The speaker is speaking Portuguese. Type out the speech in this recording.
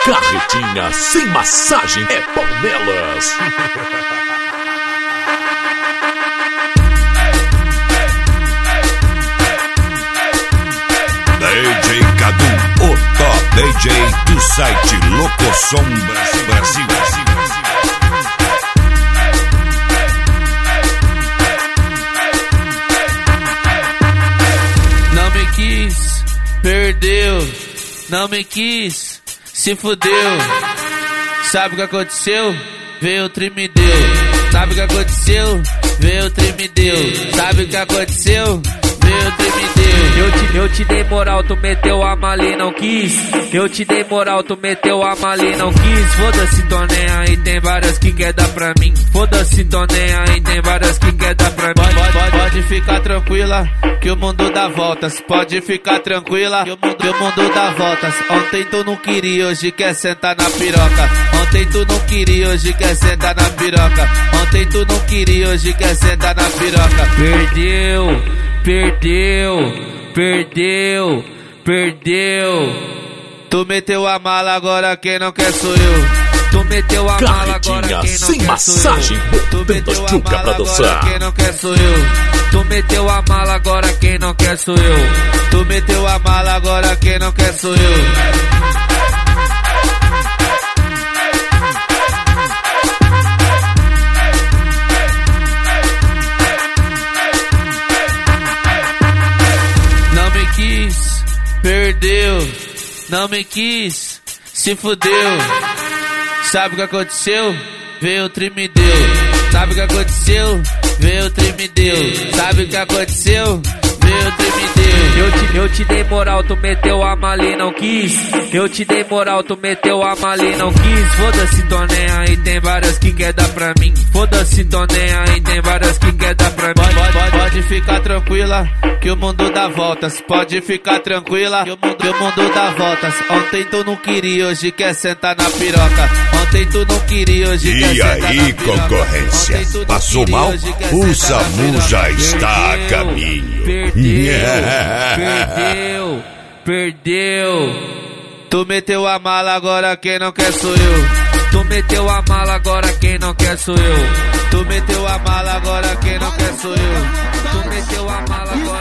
Carretinha sem massagem é Palmelas. DJ Cadu, o top DJ do site Locosom Brasil. Não me quis, perdeu. Não me quis, se fudeu. Sabe o que aconteceu? Veio o trem me deu. Sabe o que aconteceu? Veio o trem me deu. Sabe o que aconteceu? Veio o trem me deu. Eu te dei moral, tu meteu a mala e não quis. Eu te dei moral, tu meteu a mala e não quis. Foda-se, tô nem aí, tem várias que quer dar pra mim. Foda-se, tô nem aí, tem várias que quer dar pra mim. Pode ficar tranquila, que o mundo dá voltas. Pode ficar tranquila, que o mundo dá voltas. Ontem tu não queria, hoje quer sentar na piroca. Ontem tu não queria, hoje quer sentar na piroca. Ontem tu não queria, hoje quer sentar na piroca. Perdeu, perdeu, perdeu. Tu meteu a mala, agora quem não quer sou eu. Tu meteu a mala, agora quem não sem quer massagem, sou eu. Tu meteu a mala, agora quem não quer sou eu. Tu meteu a mala, agora quem não quer sou eu. Tu meteu a mala, agora quem não quer sou eu. Perdeu, não me quis, se fudeu. Sabe o que aconteceu? Veio o trem me deu. Sabe o que aconteceu? Veio o trem me deu. Sabe o que aconteceu? Veio o trem me deu. Eu te dei moral, tu meteu a mala e não quis. Eu te dei moral, tu meteu a mala e não quis. Foda-se, tô nem aí, tem várias que quer dar pra mim. Foda-se, tô nem aí, tem várias que quer dar pra mim. Pode ficar tranquila, que o mundo dá voltas. Pode ficar tranquila, que o mundo dá voltas. Ontem tu não queria, hoje quer sentar na piroca. Ontem tu não queria, hoje quer sentar na piroca. E aí, concorrência, passou mal? O SAMU já está a caminho. Perdeu. Tu meteu a mala, agora quem não quer sou eu. Tu meteu a mala, agora quem não quer sou eu. Tu meteu a mala, agora quem não quer sou eu. Tu meteu a mala, agora